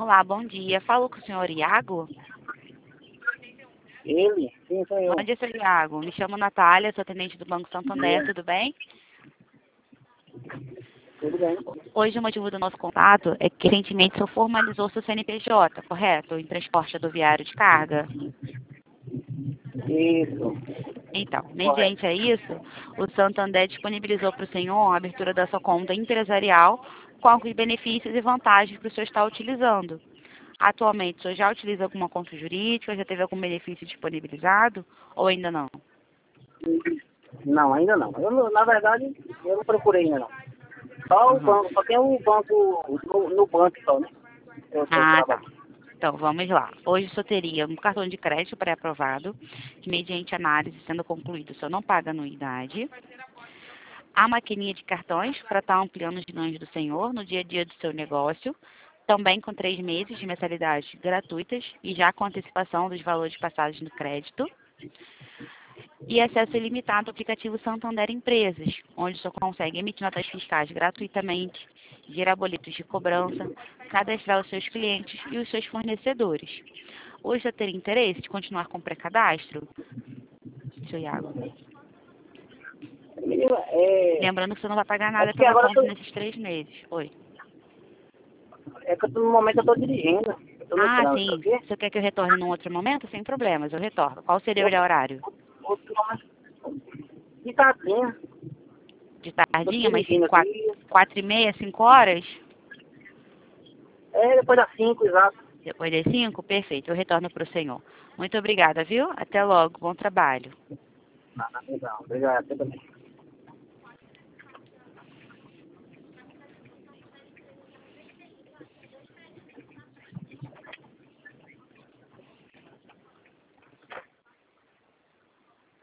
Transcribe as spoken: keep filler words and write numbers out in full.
Olá, bom dia. Falo com o senhor Iago? Ele? Sim, sou eu. Bom dia, senhor Iago. Me chamo Natália, sou atendente do Banco Santander, tudo bem? Tudo bem? Hoje o motivo do nosso contato é que recentemente o senhor formalizou seu C N P J, correto? Em transporte rodoviário de carga. Isso. Então, Correto. mediante a isso, o Santander disponibilizou para o senhor a abertura da sua conta empresarial com alguns benefícios e vantagens que o senhor está utilizando. Atualmente, o senhor já utiliza alguma conta jurídica? Já teve algum benefício disponibilizado ou ainda não? Não, ainda não. Eu, não- na verdade, eu não procurei ainda não. Só o Uhum. banco, só tem o banco no, no banco só, né? Eu, eu Ah, tá. trabalho. Então, vamos lá. Hoje só teria um cartão de crédito pré-aprovado, que mediante análise sendo concluído, o senhor não paga anuidade. A maquininha de cartões para estar ampliando os ganhos do senhor no dia a dia do seu negócio, também com três meses de mensalidade gratuitas e já com antecipação dos valores passados no crédito. E acesso ilimitado ao aplicativo Santander Empresas, onde o senhor consegue emitir notas fiscais gratuitamente, gerar boletos de cobrança, cadastrar os seus clientes e os seus fornecedores. Hoje eu teria interesse de continuar com o pré-cadastro, seu Iago? Menina, é, Lembrando que você não vai pagar é nada porque pela agora eu conta tô, nesses três meses. Oi. é que eu tô, no momento eu tô dirigindo. Eu tô no Ah, trânsito, sim. ok? Você quer que eu retorne num outro momento? Sem problemas, eu retorno. Qual seria o melhor Outro, horário? outro momento. De tardinha. De Tô tardinha, mas dirigindo quatro, aqui. quatro e meia, cinco horas? É, depois das cinco, exato. Depois das cinco? Perfeito, eu retorno para o senhor. Muito obrigada, viu? Até logo, bom trabalho. Nada, legal. Obrigado, você também.